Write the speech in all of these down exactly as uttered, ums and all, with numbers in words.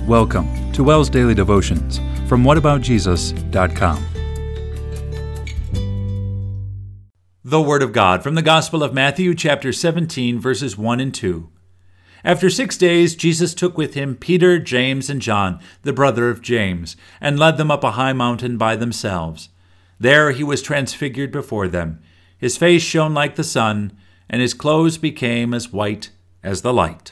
Welcome to WELS Daily Devotions from what about jesus dot com. The Word of God from the Gospel of Matthew, chapter seventeen, verses one and two. After six days, Jesus took with him Peter, James, and John, the brother of James, and led them up a high mountain by themselves. There he was transfigured before them. His face shone like the sun, and his clothes became as white as the light.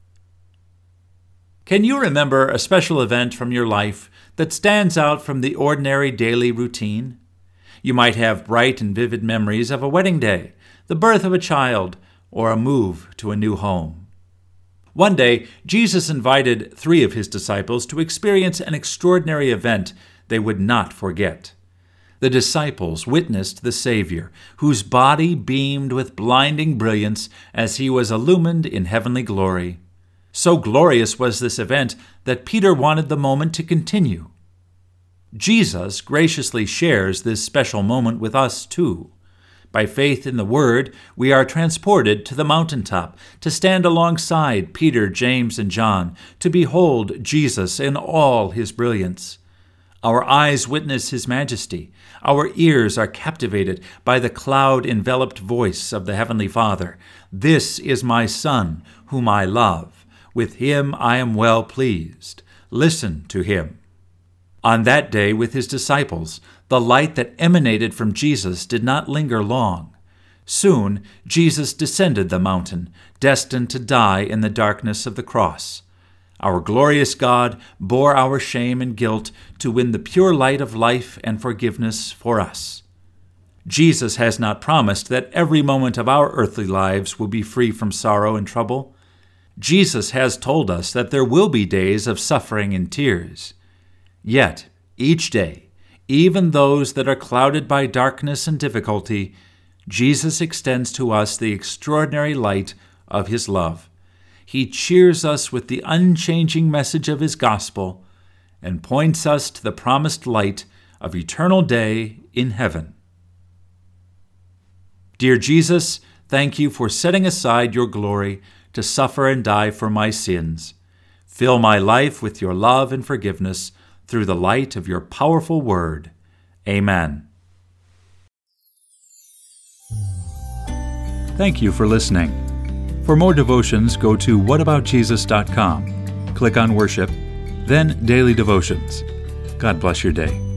Can you remember a special event from your life that stands out from the ordinary daily routine? You might have bright and vivid memories of a wedding day, the birth of a child, or a move to a new home. One day, Jesus invited three of his disciples to experience an extraordinary event they would not forget. The disciples witnessed the Savior, whose body beamed with blinding brilliance as he was illumined in heavenly glory. So glorious was this event that Peter wanted the moment to continue. Jesus graciously shares this special moment with us too. By faith in the Word, we are transported to the mountaintop to stand alongside Peter, James, and John, to behold Jesus in all his brilliance. Our eyes witness his majesty. Our ears are captivated by the cloud-enveloped voice of the Heavenly Father. "This is my Son, whom I love. With him I am well pleased. Listen to him." On that day with his disciples, the light that emanated from Jesus did not linger long. Soon Jesus descended the mountain, destined to die in the darkness of the cross. Our glorious God bore our shame and guilt to win the pure light of life and forgiveness for us. Jesus has not promised that every moment of our earthly lives will be free from sorrow and trouble. Jesus has told us that there will be days of suffering and tears. Yet, each day, even those that are clouded by darkness and difficulty, Jesus extends to us the extraordinary light of his love. He cheers us with the unchanging message of his gospel and points us to the promised light of eternal day in heaven. Dear Jesus, thank you for setting aside your glory to suffer and die for my sins. Fill my life with your love and forgiveness through the light of your powerful word. Amen. Thank you for listening. For more devotions, go to what about jesus dot com. Click on Worship, then Daily Devotions. God bless your day.